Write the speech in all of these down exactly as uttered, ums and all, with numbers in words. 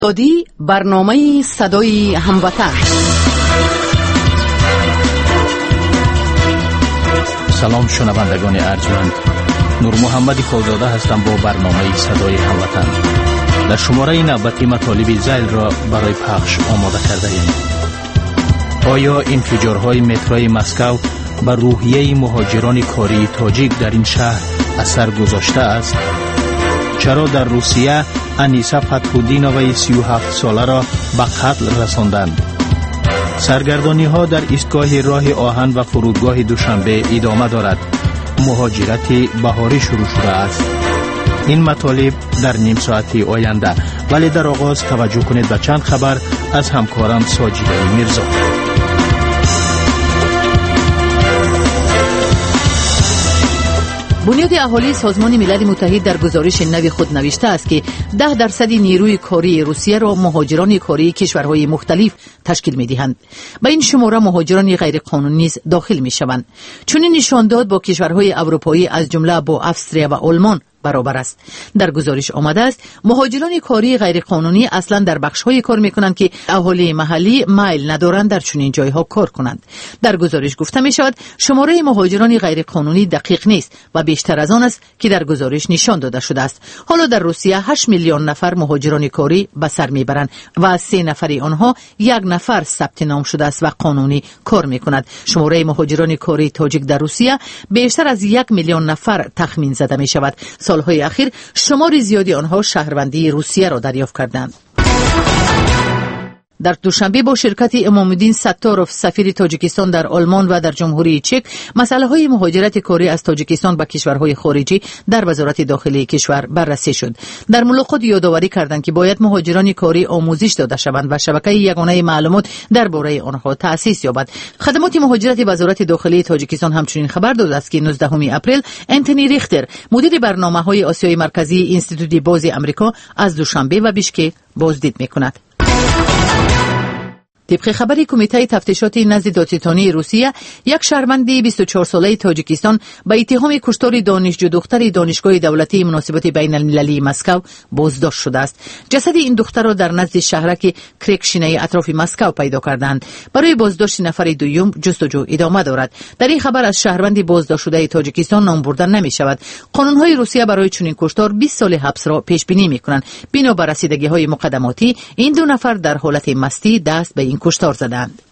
دادی برنامه صدای هموطن. سلام شنوندگان ارجمند، نور محمد فوزاده هستم با برنامه صدای هموطن. در شماره نوبتی مطالب ذیل را برای پخش آماده کرده ایم. آیا انفجارهای متروی مسکو بر روحیه مهاجران کاری تاجیک در این شهر اثر گذاشته است؟ چرا در روسیه انیسه فتح‌الدین‌وی سی و هفت ساله را به قتل رساندند؟ سرگردانی ها در ایستگاه راه آهن و فرودگاه دوشنبه ادامه دارد. مهاجرت بهاری شروع شده است. این مطالب در نیم ساعتی آینده، ولی در آغاز توجه کنید به چند خبر از همکارم ساجده میرزا. بنیاد اهالی سازمان ملل متحد در گزارش نوی خود نوشته است که ده درصد نیروی کاری روسیه را مهاجران کاری کشورهای مختلف تشکیل می‌دهند. به این شماره مهاجران غیرقانونی نیز داخل می‌شوند. چنین نشان داد با کشورهای اروپایی از جمله با افسریه و آلمان برابر است. در گزارش آمده است مهاجران کاری غیرقانونی اصلا در بخش‌های کار می‌کنند که اهالی محلی میل ندارند در چنین جای‌ها کار کنند. در گزارش گفته می‌شود شماره مهاجران غیرقانونی دقیق نیست و بیشتر از آن است که در گزارش نشان داده شده است. حالا در روسیه هشت میلیون نفر مهاجران کاری به سر می‌برند و از سه نفر آنها یک نفر ثبت نام شده است و قانونی کار می‌کند. شماره مهاجران کاری تاجیک در روسیه بیشتر از یک میلیون نفر تخمین زده می‌شود. سالهای اخیر شمار زیادی آنها شهروندی روسیه را دریافت کردند. در دوشنبه با شرکت امام الدین ستاروف سفیر تاجیکستان در آلمان و در جمهوری چک مسئله های مهاجرت کاری از تاجیکستان به کشورهای خارجی در وزارت داخلی کشور بررسی شد. در ملاقات یادآوری کردند که باید مهاجران کاری آموزش داده شوند و شبکه یگانه معلومات درباره آنها تأسیس یابد. خدمات مهاجرت وزارت داخلی تاجیکستان همچنین خبر داده است که نوزدهم اپریل انتونی ریختر مدیر برنامه‌های آسیای مرکزی اینستیتوت باز آمریکا از دوشنبه و بیشکک بازدید می‌کند. طبق خبری کمیته تفتیشات نزد دادستانی روسیه، یک شهروند بیست و چهار ساله تاجیکستان به اتهام کشتار دانشجو دختر دانشگاه دولتی مناسبات بین المللی مسکو بازداشت شده است. جسد این دختر را در نزد شهرک کرکشینه اطراف مسکو پیدا کردند. برای بازداشت نفر دوم جستجو ادامه دارد. در این خبر از شهروند بازداشت شده تاجیکستان نام بردن نمی شود. قانون‌های روسیه برای چنین کشتار بیست سال حبس را پیش بینی می‌کنند. بنا بر رسیدگی‌های مقدماتی این دو نفر در حالت مستی دست به این کشتار زدند.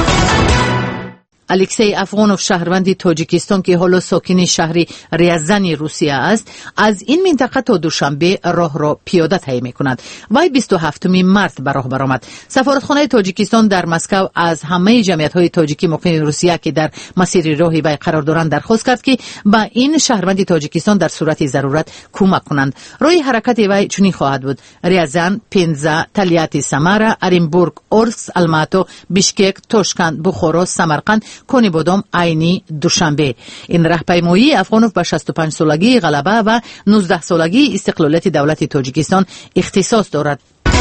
الکسی افغانوف شهروند تاجیکستان که حالا ساکن شهر ریازن روسیه است، از این منطقه تا دوشنبه راه را پیاده طی می‌کند. وی بیست و هفتم مارس به راه برآمد. سفارتخانه تاجیکستان در مسکو از همه جمعیت‌های تاجیکی مقیم روسیه که در مسیر راه وی قرار دارند درخواست کرد که به این شهروند تاجیکستان در صورت ضرورت کمک کنند. راه حرکت وی چنین خواهد بود: ریازن، پنزا، تلیاتی، سمارا، اورنبورگ، اورسک، الماتو، بیشکک، توشکند، بخارا، سمرقند، کنی بادام، عینی، دوشنبه. این راهپیمایی افغانوف به شصت و پنج سالگی غلبه و نوزده سالگی استقلالیت دولت تاجیکستان اختصاص دارد.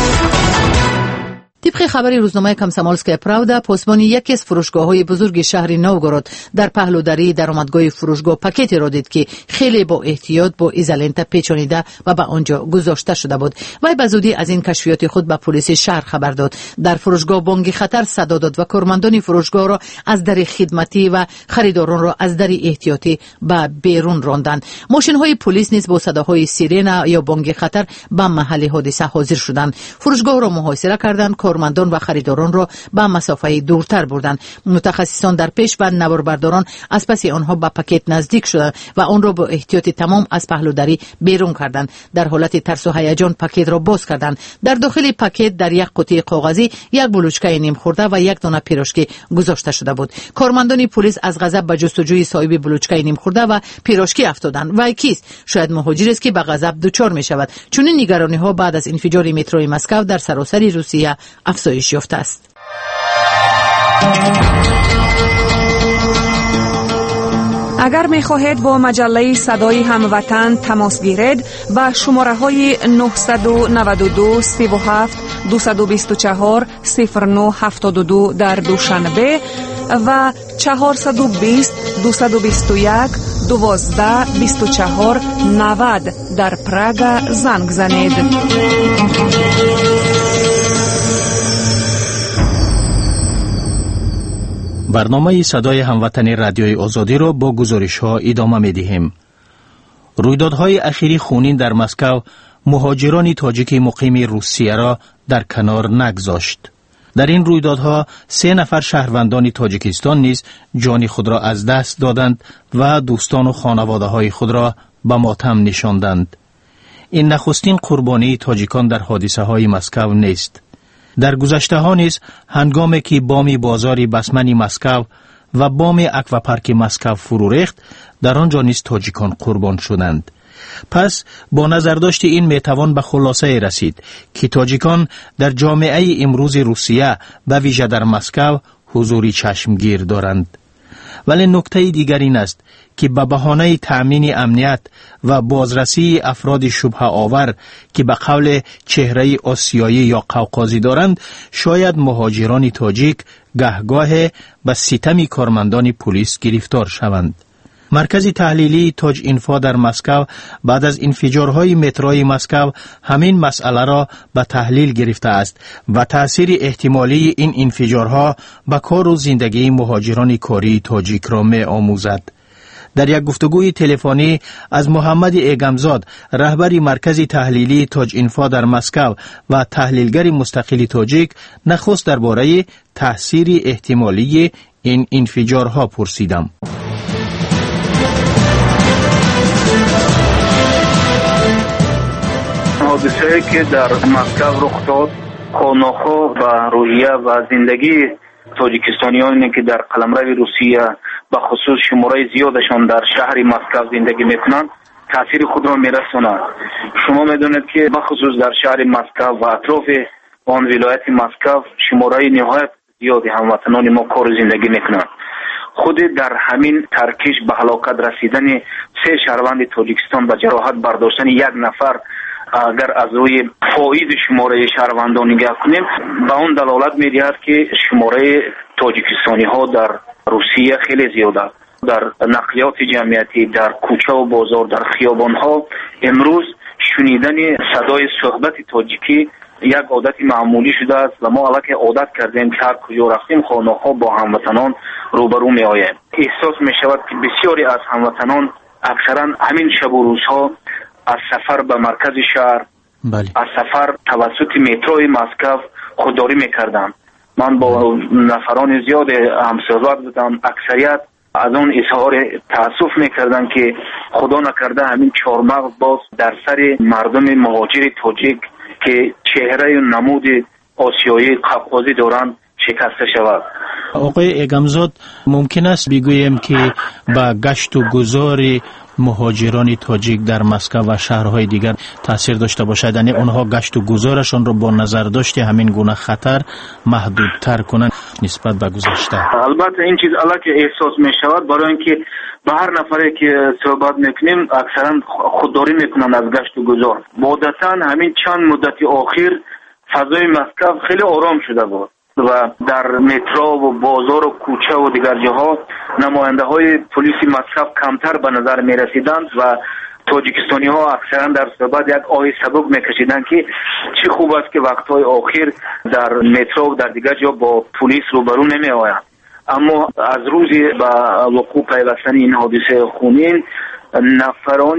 طبق خبر روزنامه کامسامولسکیا پراودا، پاسبان یکی از فروشگاه‌های بزرگ شهر نوگورود در پهلودری درآمدگاه فروشگاه پاکتی را دید که خیلی با احتیاط با ایزولنت پیچانیده و به آنجا گذاشته شده بود. وی به زودی از این کشفیات خود به پلیس شهر خبر داد. در فروشگاه بانگ خطر صدا داد و کارمندان فروشگاه را از در خدمتی و خریداران را از در احتیاطی به بیرون راندند. ماشین‌های پلیس نیز با صداهای سیرن یا بانگ خطر به محل حادثه حاضر شدند. فروشگاه را محاصره کردند. کارمندان و خریداران را به مسافه دورتر بردند. متخصصان در پیش و نواربرداران از پس آنها به پاکت نزدیک شدند و آن را با احتیاط تمام از پهلودری بیرون کردند. در حالت ترس و هیجان پاکت را باز کردند. در داخل پاکت در یک قوطی کاغذی یک بلوچکه نیم خورده و یک دانه پیراشکی گذاشته شده بود. کارمندان پلیس از غضب به جستجوی صاحب بلوچکه نیم خورده و پیراشکی افتادند. وی کیست؟ شاید مهاجر است که به غضب دچار می شود. چون نگرانی ها بعد از انفجار مترو مسکو در سراسر روسیه افزایش یافته است. اگر می خواهید با مجله صدای هموطن تماس گیرید به شماره های نه نه دو سه هفت دو دو چهار صفر نه هفت دو در دوشنبه و چهار دو صفر دو دو یک دوازده بیست و چهار نود در پراگ زنگ زنید. برنامه صدای هموطن رادیوی آزادی را با گزارش ها ادامه می دهیم. رویدادهای اخیری خونین در مسکو مهاجران تاجیک مقیم روسیه را در کنار نگذاشت. در این رویدادها سه نفر شهروندان تاجیکستان نیز جان خود را از دست دادند و دوستان و خانواده های خود را به ماتم نشاندند. این نخستین قربانی تاجیکان در حادثه های مسکو نیست. در گذشته ها نیز هنگامی که بام بازار بسمن مسکو و بام اکواپارک مسکو فرو ریخت، در آنجا نیز تاجیکان قربان شدند. پس با نظرداشت این میتوان به خلاصه رسید که تاجیکان در جامعه امروز روسیه و ویژه در مسکو حضوری چشمگیر دارند. ولی نکته دیگر این است که به بهانه تأمین امنیت و بازرسی افراد شبهه آور که به قول چهره آسیایی یا قوقازی دارند، شاید مهاجران تاجیک گهگاه به ستم کارمندان پلیس گرفتار شوند. مرکز تحلیلی تاج اینفا در مسکو بعد از انفجارهای متروی مسکو همین مسئله را به تحلیل گرفته است و تأثیر احتمالی این انفجارها به کار و زندگی مهاجران کاری تاجیک را می آموزد. در یک گفتگوی تلفنی از محمد ایگمزاد، رهبر مرکز تحلیلی تاج اینفا در مسکو و تحلیلگر مستقل تاجیک، نخست درباره تأثیر احتمالی این انفجارها پرسیدم. حادثه‌ای که در مسکو رخ داد خانه‌ها و روحیه و زندگی تاجیکستانیانی که در قلمرو روسیه به خصوص شماره زیادشان در شهر مسکو زندگی میکنند تاثیر خود را میرساند. شما میدونید که به خصوص در شهر مسکو و اطراف آن ولایت مسکو شماره نهایت زیادی هموطنان ما کار زندگی میکنند. خود در همین ترکیش به هلاکت رسیدن سه شهروند تاجیکستان و جراحت برداشتن یک نفر، اگر از روی فاید شماره شهروندان نگاه کنیم، به اون دلالت می‌دهد که شماره تاجیکستانی ها در روسیه خیلی زیاده. در نقلیات جمعیتی، در کوچه و بازار، در خیابان ها امروز شنیدن صدای صحبت تاجیکی یک عادت معمولی شده است و ما الان عادت کردیم که هر کجا رفتیم خانه ها با هموطنان روبرو می آییم. احساس می شود که بسیاری از هموطنان اکثرا همین شب و روزها از سفر به مرکز شهر، بله. از سفر توسط متروی مسکو خودداری میکردم. من با نفران زیاد همصحبت بودم، اکثریت از اون اظهار تاسف میکردن که خدا نکرده همین چهارمغز باز در سر مردم مهاجر تاجیک که چهره و نمود آسیایی قوقازی دارند شکسته شود. آقای ایگمزاد، ممکن است بگویم که با گشت و گذار مهاجران تاجیک در مسکو و شهرهای دیگر تاثیر داشته باشد، یعنی اونها گشت و گذارشان رو با نظر داشته همین گونه خطر محدودتر کنند نسبت به گذشته؟ البته این چیز الان که احساس می شود، برای اینکه به هر نفری که صحبت میکنیم اکثرا خودداری میکنند از گشت و گذار. عادتا همین چند مدت اخیر فضای مسکو خیلی آرام شده بود و در مترو و بازار و کوچه و دیگر جاها نماینده های پلیس مسکو کمتر به نظر می رسیدند و تاجیکستانی ها اکثرا در صحبت یک آه سبک می کشیدند که چه خوب است که وقتهای آخر در مترو و در دیگر جا با پلیس روبرو نمی آیند. اما از روزی به وقوع پیوستن این حادثه خونین، نفران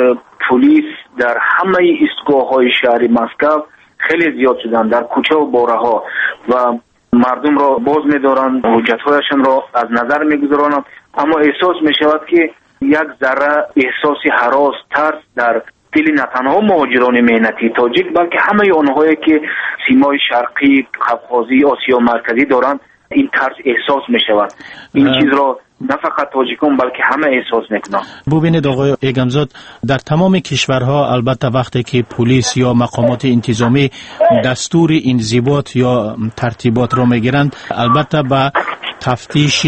پلیس در همه ایستگاه های شهر مسکو خیلی زیاد شدن، در کوچه و باره ها و مردم را باز می دارند، حجت هایشان را از نظر می گذارند. اما احساس می شود که یک ذره احساس هراس، ترس در دل نه تنها مهاجران مهنتی تاجیک بلکه همه آنهایی که سیمای شرقی، قفقازی، آسیا مرکزی دارند، این ترس احساس می شود. این چیز را نه فقط تاجیکان بلکه همه احساس میکنن. ببینید آقای ایگمزاد، در تمام کشورها البته وقتی که پلیس یا مقامات انتظامی دستور انضباط یا ترتیبات را میگیرند، البته با تفتیش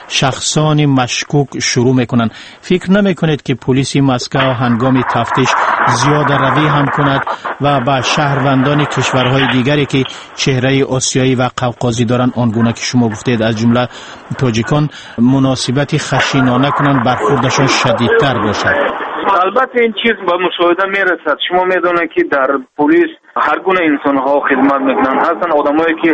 شخصان مشکوک شروع میکنند. فکر نمیکنید که پلیس مسکو هنگام تفتیش زیاده روی هم کند و با شهروندان کشورهای دیگری که چهره آسیایی و قوقازی دارند، آنگونه که شما گفتید از جمله تاجیکان، مناسبت خشینانه کنند، برخوردشان شدیدتر باشد؟ البته این چیز با مشاهده میرسد. شما میدونید که در پلیس هر گونه انسان ها خدمت میکنند. هستن آدمایی که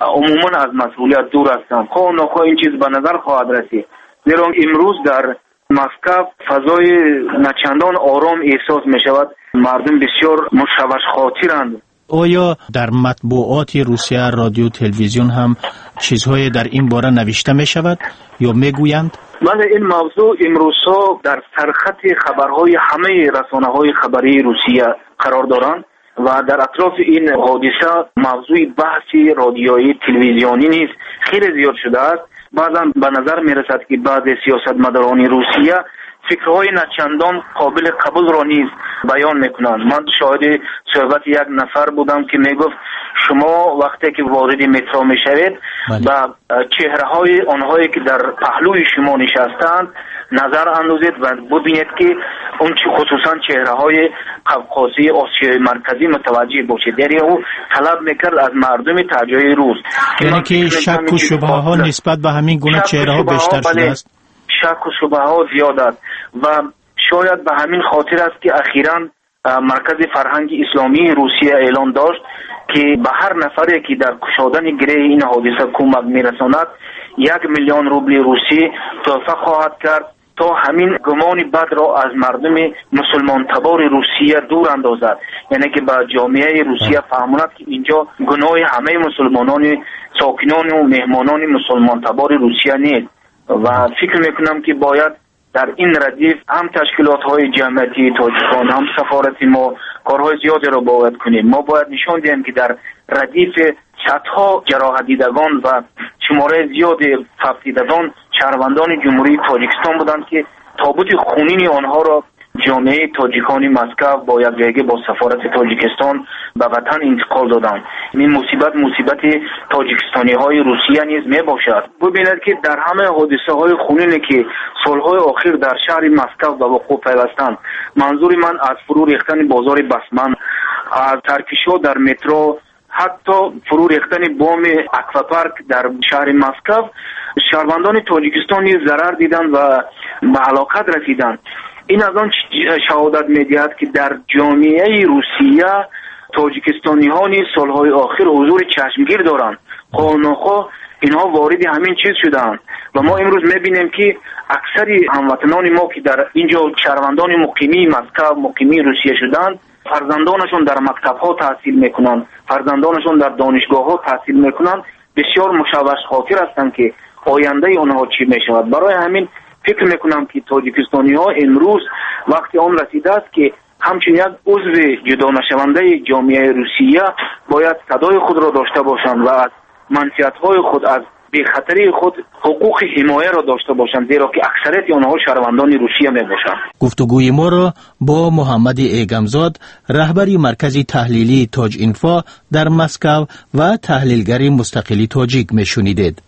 عموما از مسئولیت دور هستند. خواه نخواه این چیز به نظر خواهد رسید، زیرا امروز در مسکو فضای نچندان آرام احساس می شود. مردم بسیار مشوش خاطرند. آیا در مطبوعات روسیه، رادیو، تلویزیون هم چیزهای در این باره نوشته می شود یا می گویند؟ بله، این موضوع امروزها در سرخط خبرهای همه رسانه‌های خبری روسیه قرار دارند و در اطراف این حادثه موضوع بحثی رادیویی، تلویزیونی نیز خیلی زیاد شده است. بعضا به نظر می رسد که بعض سیاستمداران روسیه فکرهای نچندان قابل قبول را نیز بیان میکنند. من شاهد صحبت یک نفر بودم که میگفت شما وقتی که وارد مترو میشوید و چهره های آنهایی که در پهلوی شما نشستند نظر اندازید و ببینید که اون چی خصوصا چهره های قوقازی آسیای مرکزی متوجه باشید. یعنی او طلب میکرد از مردم تاجای روس، یعنی که شک و شبهه ها نسبت به همین گونه چهره ها بیشتر شده است. شک و شبهه ها زیاد است و شاید به همین خاطر است که اخیراً مرکز فرهنگ اسلامی روسیه اعلان داشت که به هر نفری که در کشادن گره این حادثه کمک میرساند یک میلیون روبل روسی تحفه خواهد کرد تا همین گمان بد را از مردم مسلمان تبار روسیه دور اندازد. یعنی که به جامعه روسیه فهماند که اینجا گناه همه مسلمانان ساکنان و مهمانان مسلمان تبار روسیه نیست و فکر میکنم که باید در این ردیف هم تشکیلات های جمعیتی تاجیکان هم سفارت ما کارهای زیادی را باید کنیم. ما باید نشان دهیم که در ردیف صدها جراح دیدگان و شماره زیاد فقیدگان شهروندان جمهوری تاجیکستان بودند که تابوت خونین آنها را جامعه تاجیکان مسکو با یک جایگه با سفارت تاجیکستان به وطن انتقال دادند. این مصیبت مصیبت تاجیکستانی های روسیه نیز می باشد. ببینید که در همه حادثه های خونینی که سالهای اخیر در شهر مسکو به وقوع پیوستند، منظور من از فرو ریختن بازار بسمن، از ترکش‌ها در مترو، حتی فرو ریختن بام اکواپارک در شهر مسکو، شهروندان تاجیکستان نیز ضرر دیدند و به هلاکت رسیدند. این از آن شهادت می‌دهد که در جامعه روسیه تاجیکستانی ها نیز سالهای آخر حضور چشمگیر دارند. خواه نخواه اینها وارد همین چیز شدند و ما امروز می‌بینیم که اکثر هموطنان ما که در اینجا شهروندان مقیمی مسکو، مقیمی روسیه شدند، فرزندانشون در مکتب‌ها تحصیل می‌کنند، فرزندانشون در دانشگاه‌ها تحصیل می‌کنند، بسیار مشوش خاطر هستند که آینده آنها چی می‌شود. برای همین فکر میکنم که تاجیکستانی ها امروز وقتی آن رسیده است که همچنین یک عضو جدا نشونده جامعه روسیه باید صدای خود را داشته باشند و از منفعت های خود، از بی‌خطری خود حقوق حمایه را داشته باشند، زیرا که اکثریت آنها شهروندان روسیه می باشند. گفتگوی ما را با محمد ایگمزاد، رهبری مرکز تحلیلی تاج اینفا در مسکو و تحلیلگر مستقلی تاجیک می شنیدید.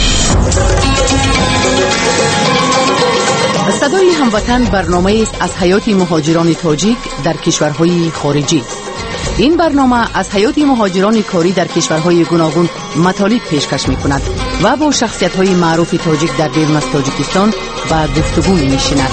صدای هموطن برنامه است از حیات مهاجران تاجیک در کشورهای خارجی. این برنامه از حیات مهاجران کاری در کشورهای گوناگون مطالب پیشکش می کند و با شخصیت‌های معروف تاجیک در بیرون از تاجیکستان و گفتگو می نشیند.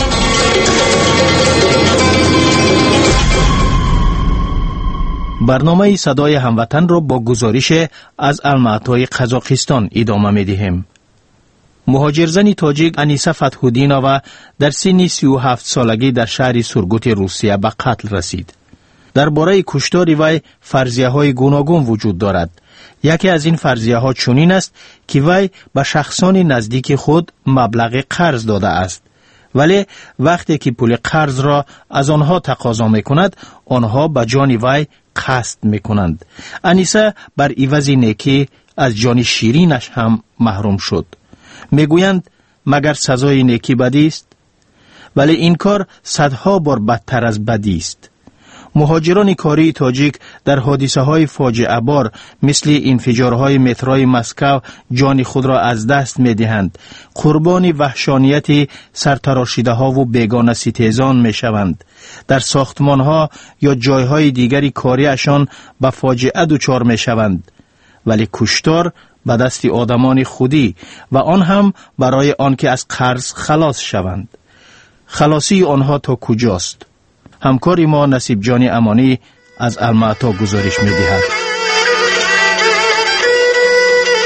برنامه صدای هموطن را با گزارش از المعطای قزاقستان ادامه می دهیم. مهاجرزن تاجیک انیسه فتح‌الدینова در سن سی و هفت سالگی در شهر سورگوت روسیه به قتل رسید. درباره کشتار وی فرضیه های گوناگون وجود دارد. یکی از این فرضیه ها چنین است که وی به شخصان نزدیک خود مبلغ قرض داده است، ولی وقتی که پول قرض را از آنها تقاضا می کند، آنها به جان وی قصد می کنند. انیسه بر عوض نیکی از جان شیرینش هم محروم شد. میگویند مگر سزای نیکی بدی است؟ ولی این کار صدها بار بدتر از بدی است. مهاجران کاری تاجیک در حادثه های فاجعه بار مثل انفجارهای متروی مسکو جان خود را از دست می دهند. قربان وحشانیت سرتراشیده ها و بیگانه ستیزان می شوند. در ساختمان ها یا جایهای دیگری کاریشان به فاجعه دچار می شوند. ولی کشتار به دست آدمان خودی و آن هم برای آن که از قرض خلاص شوند. خلاصی آنها تا کجاست؟ همکاری ما نصیب جان امانی از المعطا گزارش می دهد.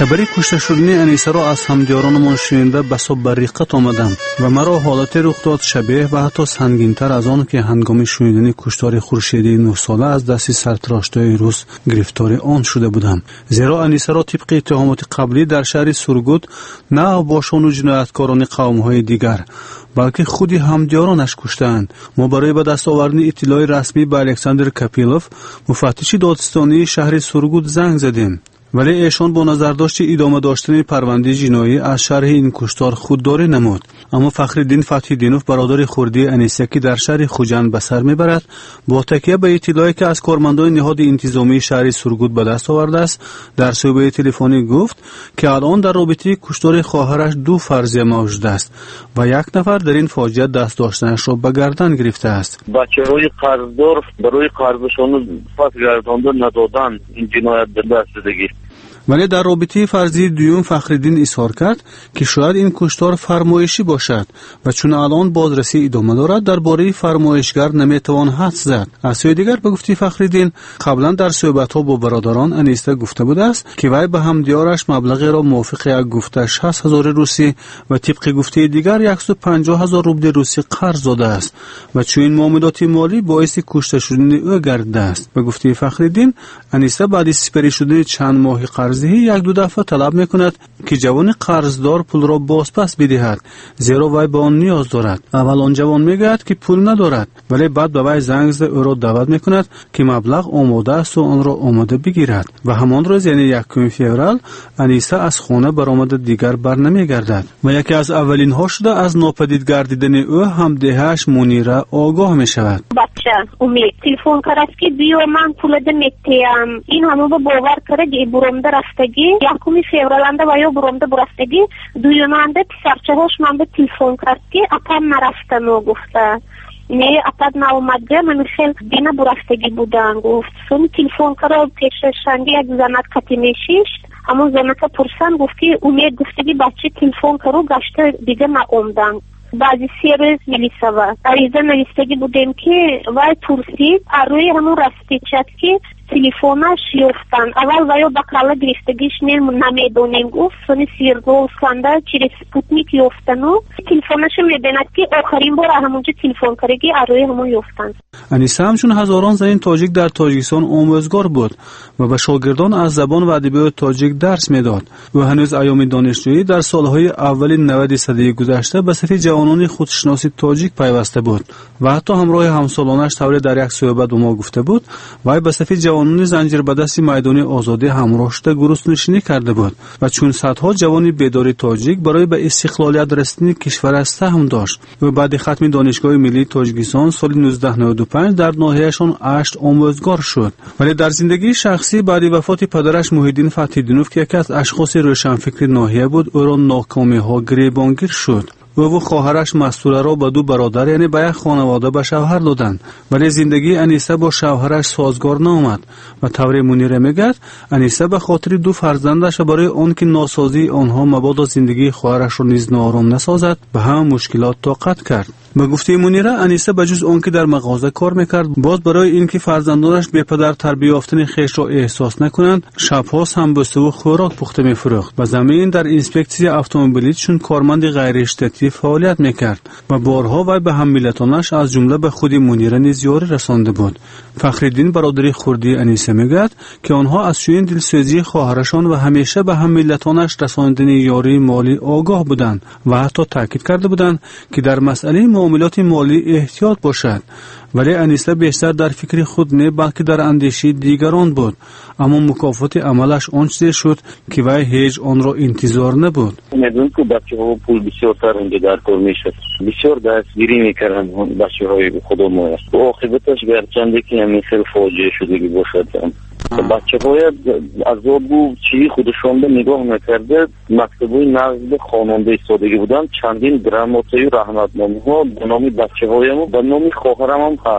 خبری کشته شدن انیسه را از همدیارانمان شنیده بسا بریقت آمدم و مرا حالت رخ داد شبیه و حتی سنگین‌تر از آن که هنگام شنیدن کشتار خورشیدی نه ساله از دست سرتراشتای روس گرفتار آن شده بودم. زیرا انیسه را طبق اتهامات قبلی در شهر سورگوت نه آباشان و جنایتکاران قوم‌های دیگر بلکه خودی همدیارانش کشتند. ما برای به دست آوردن اطلاع رسمی به الکساندر کاپیلوف مفتش دادستانی شهر سورگوت زنگ زدیم، ولی ایشان با نظرداشت ادامه داشتن پرونده جنایی از شرح این کشتار خودداری نمود. اما فخرالدین فتحی‌دینوف برادر خردی انیسه که در شهر خوجند به سر میبرد با تکیه به اطلاعی که از کارمندان نهاد انتظامی شهر سورگوت به دست آورده است در صحبت تلفنی گفت که الان در رابطه کشتار خواهرش دو فرضیه موجود است و یک نفر در این فاجعه دست داشتنش را به گردن گرفته است. بچه‌های قرضدار برای قرضشان پس گرداندن ندادن این جنایت به دست دیگه. ولی در رابطه فرضی دوم فخرالدین اظهار کرد که شاید این کشتار فرمایشی باشد و چون الان بازرسی ادامه دارد درباره فرمایشگر نمیتوان حدس زد. از سوی دیگر به گفته فخرالدین قبلا در صحبت‌ها با برادران انیسه گفته بوده است که وی به همدیارش مبلغی را موافق یک گفته شصت هزار روسی و طبق گفته دیگر صد و پنجاه هزار روبل روسی قرض داده است و چون این معاملات مالی باعث کشته شدن او گردیده است. به گفته فخرالدین انیسه بعد از سپری شدن چند ماه قرض یک دو دفعه طلب میکند که جوان قرضدار پول را بازپس بدهد زیرا وی به آن نیاز دارد. اول آن جوان میگوید که پول ندارد ولی بعد به وی زنگ زده او را دعوت میکند که مبلغ آماده است و آن را آماده بگیرد و همان روز یعنی یکم فوریه انیسه از خانه برآمد دیگر بر نمیگردد و یکی از اولین ها شده از ناپدید گردیدن او همدهش منیره آگاه میشود. بچه امید تلفن کرد که بیا من پول دمیتیم این همو با باور کرد برامده رفتگی یکمی فوریه و یا برامده برفتگی دویمانده پسرچه هاش من به تلفن کرد که اپم نرفتم و گفته نه اپد ناومده من خیلی بینه برفتگی بودن گفت سونی تلفن کرد پیششنگی یک زنت کتی میشیشت همون زنت پرسن گفت که امید گفتگی بچه تلفن کرد گشته دیگه ناومدن بعضی سی روز میلیسه و عریضه نویستگی بودیم که وای پرسید اروی همون راستی چد که تلفنش یفتن اول وایو بکرالا گرفتگیش نمیدونیم گفت سونی سیرگو اسکنده چیری سپوتنیک یفتن و تلفنش میبیند که آخرین بار همونجا تلفن کرگی اروی همون یفتن. انیسه همچون هزاران زن تاجیک در تاجیکستان آموزگار بود و به شاگردان از زبان و ادبیات تاجیک درس میداد و هنوز ایام دانشجویی در سالهای اول نود سده گذشته به صف جوانان خودشناسی تاجیک پیوسته بود و حتی همراه همسالانش طوری در یک صحبت با ما گفته بود وای به صف جوانان زنجیر به دست میدان آزادی همراه شده گروسنشینی کرده بود و چون صدها جوان بیدار تاجیک برای به استقلالیت رسیدن کشور سهم داشت و بعد ختم دانشگاه ملی تاجیکستان سال نوزده نود و پنج در ناحیهشان اشت آموزگار شد. ولی در زندگی شخصی بعد وفات پدرش محیدین فتحی‌دینوف که یکی از اشخاص روشنفکر ناحیه بود او را ناکامی ها گریبانگیر شد. او و خواهرش مستوره را به دو برادر یعنی به یک خانواده به شوهر دادند ولی زندگی انیسه با شوهرش سازگار نآمد و طوری منیره میگد انیسه به خاطر دو فرزندش و برای آن که ناسازی آنها مبادا زندگی خواهرش را نیز ناآرام نسازد به همه مشکلات طاقت کرد. به گفته منیره انیسه بجز آن که در مغازه کار میکرد باز برای اینکه فرزندانش بی پدر تربیت یافتن خویش را احساس نکنند شبها سمبوسه و خوراک پخته میفروخت و زمین در اینسپکسیون اتومبیلی چون کارمند غیر اشتراکی فعالیت میکرد و بارها وی به هم‌ملتانش از جمله به خود منیره نیز یاری رسانده بود. فخرالدین برادر خردی انیسه میگوید که آنها از شوین دلسوزی خواهرشان و همیشه به هم‌ملتانش رساندن یاری مالی آگاه بودند و حتی تاکید کرده بودند که در مسئله معاملات مالی احتیاط باشد. ولی انیسه بیشتر در فکر خود نه بلکه در اندیشه دیگران بود اما مکافات عملش آن چیزی شد که وی هیچ آن را انتظار نبود. میدونم که بچه‌ها پول بسیار تر اینجا در کار میشد بسیار دستگیری میکردن بچه‌های خودم و عاقبتش گرچنده که همین خیلی فاجعه شده باشد بچه باید از آبو چی خودشان به نگاه میکرده مکتبوی نقض خواننده سادگی بودن چندین دراماتوی رحمتنامه ها به نامی بچه هایم و به نامی خواهرم هم هست.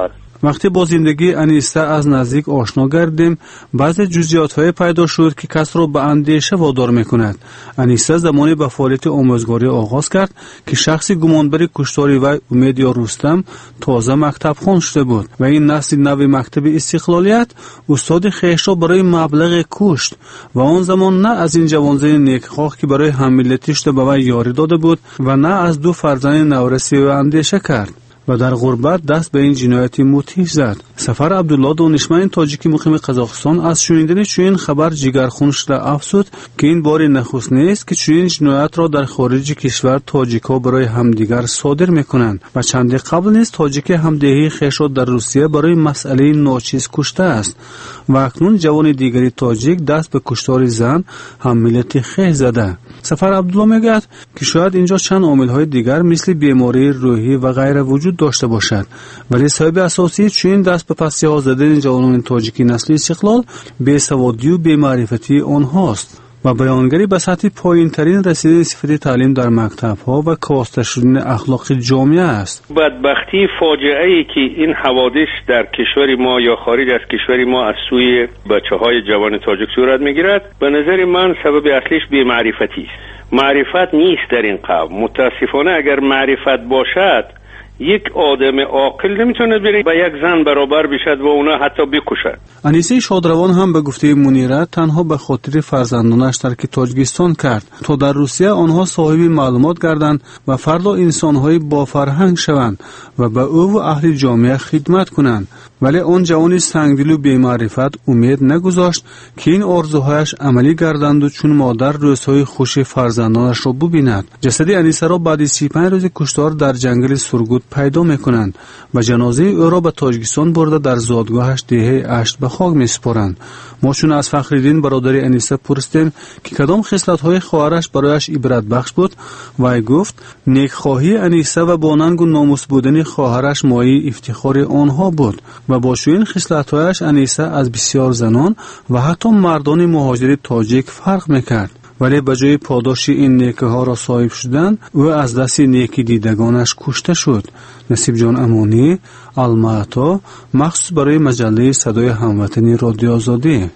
وقتی با زندگی انیسه از نزدیک آشنا گردیم، بعضی جزئیات‌های پیدا شد که کس را به اندیشه وادار می‌کند. انیسه زمانی به فعالیت آموزگاری آغاز کرد که شخصی گمانبر کشتار وی امید یا رستم تازه مکتب خوان شده بود و این نسل نو مکتب استقلالیت استاد خویش را برای مبلغ کشت و آن زمان نه از این جوانزه نیکخواه که برای هم‌ملتیش به وی یاری داده بود و نه از دو فرزند نورسی و اندیشه کرد و در غربت دست به این جنایتی موتیش زد. سفر عبدالله دانشمند تاجیکی مقیم قزاقستان از شنیدن چنین خبر جگرخونش را افزود که این بار نخست نیست که چنین جنایت را در خارج کشور تاجیک‌ها برای همدیگر صادر می‌کنند و چندی قبل نیست تاجیک همدهی خویش را در روسیه برای مسئله ناچیز کشته است و اکنون جوان دیگری تاجیک دست به کشتار زن هم ملت خویش زده. سفر عبدالله میگوید که شاید اینجا چند عامل‌های دیگر مثل بیماری روحی و غیره وجود داشته باشد، ولی سبب اساسی چنین دست به پس‌ها زدن جوانان تاجیکی نسل استقلال بی‌سوادی و بی‌معرفتی آنهاست و بیانگری به سطح پایین‌ترین رسیدن صفت تعلیم در مکتب‌ها و کاسته شدن اخلاق جامعه است. بدبختی فاجعه‌ای که این حوادث در کشور ما یا خارج از کشور ما از سوی بچه‌های جوان تاجیک صورت می‌گیرد، به نظر من سبب اصلیش بی‌معرفتی است. معرفت نیست در این قوم. متاسفانه اگر معرفت باشد یک آدم عاقل نمیتونه بره با یک زن برابر بشد و اونا حتی بکشد. انیسه شادروان هم به گفته منیره تنها به خاطر فرزندانش ترک تاجیکستان کرد تا در روسیه آنها صاحب معلومات گردند و فردا انسانهای با فرهنگ شوند و به او و اهل جامعه خدمت کنند. ولی آن جوانی سنگدل و بی‌معرفت امید نگذاشت که این آرزوهایش عملی گردند و چون مادر روزهای خوش فرزندانش را ببیند. جسد انیسه را بعد سی و پنج روز کشتار در جنگل سرگود پیدا میکنند و جنازه او را به تاجیکستان برده در زادگاهش دهه اشت به خاک میسپارند. ما چون از فخرالدین برادر انیسه پرسیدیم که کدام خصلت‌های خواهرش برایش عبرت بخش بود، وی گفت نیکخواهی انیسه و با ننگ و ناموس بودن خواهرش مایه افتخار آنها بود و با این خصلت‌هایش انیسه از بسیار زنان و حتی مردان مهاجر تاجیک فرق میکرد. ولی بجای پاداش این نیکی ها را صاحب شدن او از دست نیکی دیدگانش کشته شد. نصیب جان امانی، الماتا، مخصوص برای مجله صدای هموطنی رادیو آزادی. همون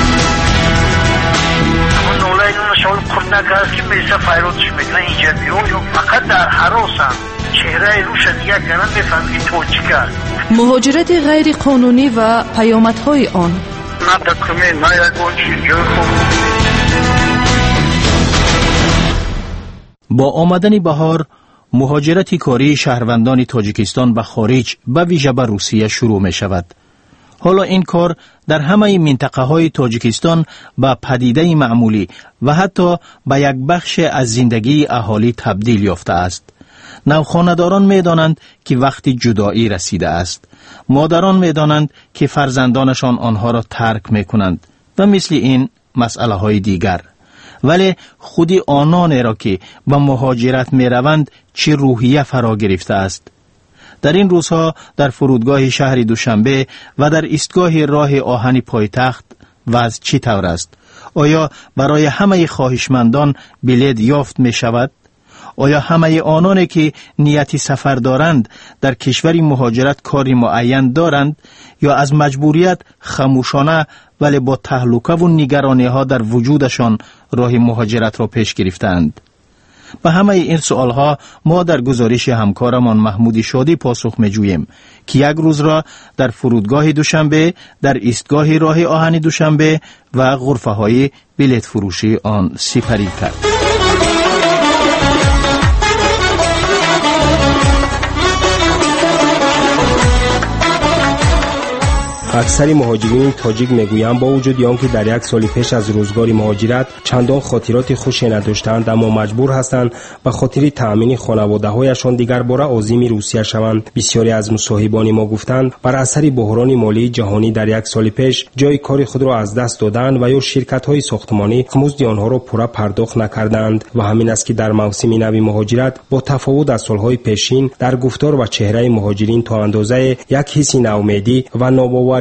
نولای اون شاول خورنک هست که میسه فایراتش میکنه اینجا بیرون فقط در حراسم چهره روش دیگه کنن بفهمی توجیه کرد. مهاجرت غیر قانونی و پیامدهای آن. نه دکمه نه یکون چیزی خون. با آمدن بهار مهاجرت کاری شهروندان تاجیکستان به خارج به ویژه به روسیه شروع می شود. حالا این کار در همه منطقه های تاجیکستان به پدیده معمولی و حتی به یک بخش از زندگی اهالی تبدیل یافته است. نوخانه‌داران می دانند که وقتی جدایی رسیده است. مادران می دانند که فرزندانشان آنها را ترک می کنند و مثل این مسئله های دیگر. ولی خودی آنان را که به مهاجرت می روند چه روحیه فرا گرفته است. در این روزها در فرودگاه شهر دوشنبه و در ایستگاه راه آهن پایتخت وضع چی طور است؟ آیا برای همه خواهشمندان بلیط یافت می شود؟ آیا همه آنانی که نیتی سفر دارند در کشوری مهاجرت کاری معین دارند یا از مجبوریت خاموشانه ولی با تهلکه و نگرانی ها در وجودشان راه مهاجرت را پیش گرفتند؟ به همه این سوال ها ما در گزارش همکارمان محمود شادی پاسخ می جوییم که یک روز را در فرودگاه دوشنبه، در ایستگاه راه آهن دوشنبه و غرفه های بلیط فروشی آن سپری کرد. اکثر مهاجرین تاجیک میگویند با وجود آنکه در یک سال پیش از روزگار مهاجرت چندان خاطرات خوشی نداشتند، اما مجبور هستند به خاطر تأمین خانواده‌هایشان دیگر باره عازم روسیه شوند. بسیاری از مصاحبان ما گفتند بر اثر بحران مالی جهانی در یک سال پیش جای کار خود را از دست دادند و یا شرکت‌های ساختمانی مزد آنها را پورا پرداخت نکردند و همین است که در موسم نو مهاجرت با تفاوت از سالهای پیشین در گفتار و چهره مهاجرین تا اندازه یک حس ناامیدی و ناباوری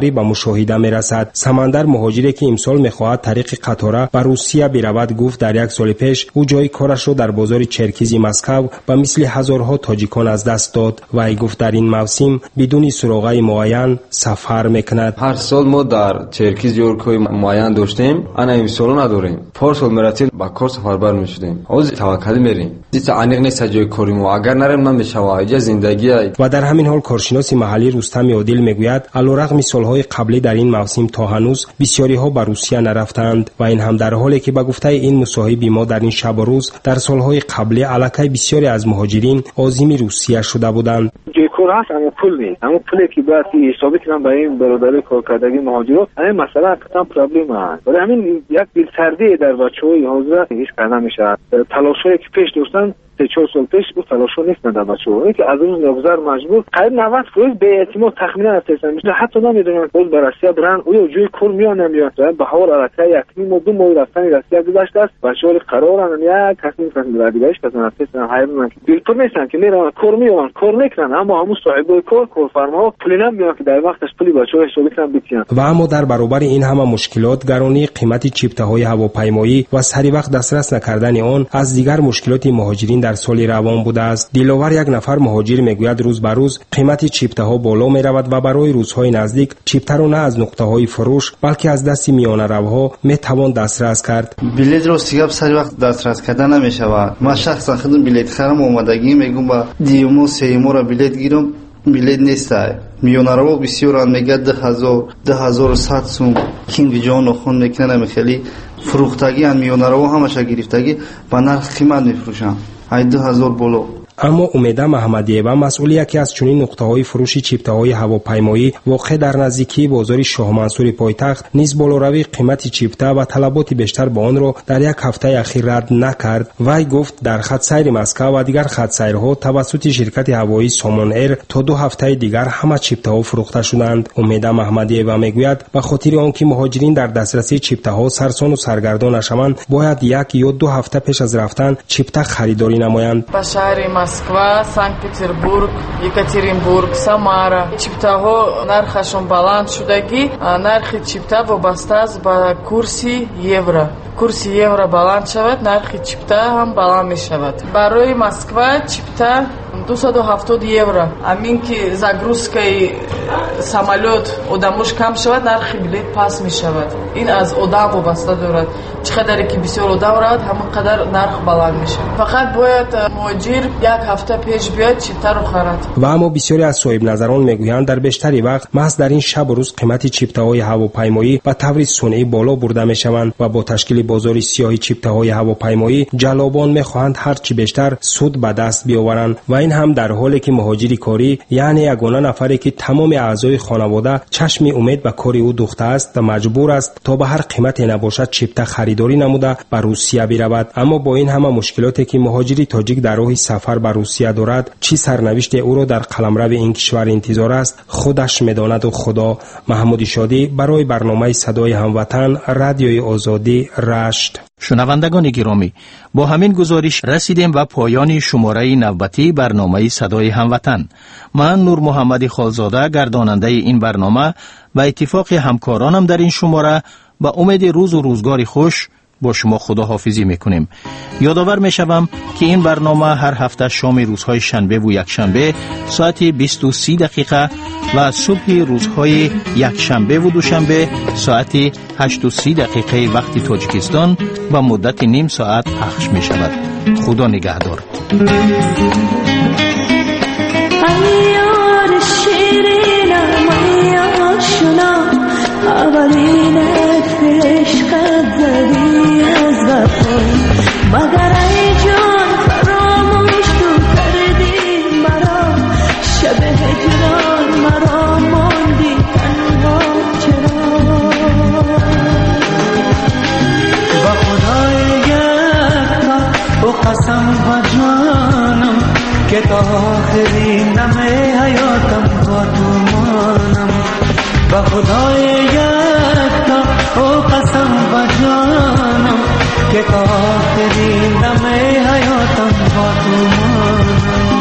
کاری به مشاهده میرسد. سمندر مهاجری که امسال میخواهد طریق قطاره به روسیه برود گفت در یک سال پیش او جای کارش را در بازار چرکیزی مسکو به مثل هزارها تاجیکان از دست داد و ای گفت در این موسم بدون سراغه معین سفر میکند. هر سال ما در چرکیز یورکوی معین داشتیم، انا امسال نداریم. پارسال مراتب با کار سفربر میشدیم. از توکل میریم. دیگه انیق نیست جای کاری ما. اگر نریم نمیشه اینجا زندگی. و در همین حال کارشناس محلی رستم عادل میگوید علیرغم سالهای قبلی در این موسم تا هنوز بسیاری ها به روسیه نرفتند و این هم در حالی که به گفته این مصاحب ما در این شب و روز در سالهای قبلی علاقه بسیاری از مهاجرین عازم روسیه شده بودند. جای کار هست اما پول نیست. اما پولی که باید حسابی کنم برای این برادرای کارکردگی مهاجرات این مسئله اصلا پرابلم است. برای همین یک دلسردی در بچه‌های حاضر هیچ کار نمیشه. تلاشایی که پیش داشتن سه چهار سال پیش او تلاشو نیست در بچه‌ها. این که از روز نگذر مجبور قریب نود درصد به اعتماد تخمینا هستن. مثلا حتی نمیدونن باز به روسیه برن او جوی کور میان نمیاد. به هوار علاقه یک نیم دو ماه رفتن روسیه گذشته است. بچه‌ها قرارن یک تصمیم گرفتن دیگهش کسان هستن حیران که دلپور نیستن که میرن کور میان کور میکنن اما همون صاحب کار کارفرما پول نمیاد که در وقتش پولی بچه‌ها حسابی کنن بتیان. و اما در برابر این همه مشکلات گرانی قیمت چیپته‌های هواپیمایی و سری وقت دسترس نکردن آن از دیگر مشکلات مهاجرین در سال روان بوده است. دلاور یک نفر مهاجر میگوید روز به روز قیمت چیپته ها بالا می رود و برای روزهای نزدیک چیپته را نه از نقطه های فروش بلکه از دست میانه روها می توان دسترس کرد. بلیط رو سیگاب سری وقت دسترس کردن نمی شود. ما شخصا خودم بلیط خرم اومدگی میگم با دیومو سیمو را بلیط گیرم بلیط نیست. میانه رو بسیار میگه ده هزار ده هزار و صد سوم کینگ جان خون میکنه میخلی فروختگی ان میانه رو همش گرفتگی با نرخ قیمت میفروشن ای دو هزار بالا. اما امیده محمدی‌اوا مسئول یکی از چنین نقطه‌های فروش چیپته‌های هواپیمایی واقع در نزدیکی بازار شاه منصور پایتخت نیز بالاروی قیمت چیپته و طلبات بیشتر با آن را در یک هفته اخیر رد نکرد. وی گفت در خط سیر مسکو و دیگر خط سیرها توسط شرکت هوایی سامان ایر تا دو هفته دیگر همه چیپته‌ها فروخته شدند. امیده محمدی‌اوا میگوید به خاطر آنکه مهاجرین در دسترسی چیپته‌ها سرسان و سرگردان نشوند باید یک یا دو هفته پیش از رفتن چیپته خریداری نمایند. Москва, Санкт-Петербург, Екатеринбург, Самара. Чиптаҳо нархашон баланд шудаги, нархи чипта вобаста аст ба курси евро. Курси евро баланд шавад, нархи чипта ҳам баланд мешавад. Барои Москва чипта دویست و هفتاد евро. Амин ки загрузкаи самолёт одамош кам шавад, нархи билет паст мешавад. Ин аз одам вобаста дорад. чӣ қадаре ки бисёр одам равад, ҳамон қадар нарх баланд мешавад. Фақат бояд муҳоҷир як ҳафта пеш биёд чиптаро харад. و اما بسیاری از صاحب نظران میگویند در بیشتری وقت محض در این شب و روز قیمت چیپته‌های هواپیمایی به طور صنعی بالا برده میشوند و با تشکیل بازار سیاه چیپته‌های هواپیمایی جلابان میخواهند هر چی بیشتر سود به دست بیاورند و این هم در حالی که مهاجری کاری یعنی یگانه نفری که تمام اعضای خانواده چشم امید به کار او دوخته است و مجبور است تا به هر قیمتی نباشد چیپته خریداری نموده به روسیه برود. اما با این همه مشکلاتی که مهاجری تاجیک در راه سفر به روسیه دارد چی سرنوشت او را در قلمرو این کشور انتظار است خودش میداند و خدا. محمود شادی برای برنامه صدای هموطن رادیوی آزادی رشت. شنوندگان گرامی، با همین گزارش رسیدیم به پایان شماره نوبتی برنامه صدای هموطن. من نور محمد خالزاده گرداننده این برنامه و اتفاق همکارانم در این شماره با امید روز و روزگار خوش با شما خداحافظی میکنیم. یادآور میشوم که این برنامه هر هفته شام روزهای شنبه و یک شنبه ساعت بیست و سی دقیقه و صبح روزهای یک شنبه و دوشنبه ساعت هشت و سی دقیقه وقت تاجیکستان با مدت نیم ساعت پخش می شود. خدا نگهدار. مگر ای جان فراموش تو کردی مرا شب هجران مرا ماندی تنها چرا با خدای یکتا و قسم و جانم که تا آخری دم حیاتم با تو مانم با خدای یکتا و قسم و جانم که تا آخرین دم حیاتم با تو مانم